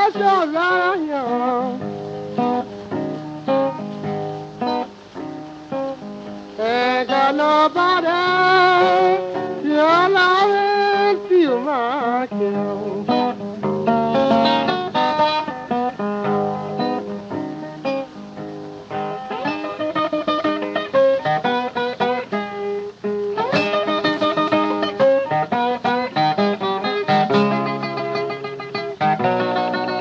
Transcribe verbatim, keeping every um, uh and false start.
so right young. Ain't got nobody, you'll always feel my kill.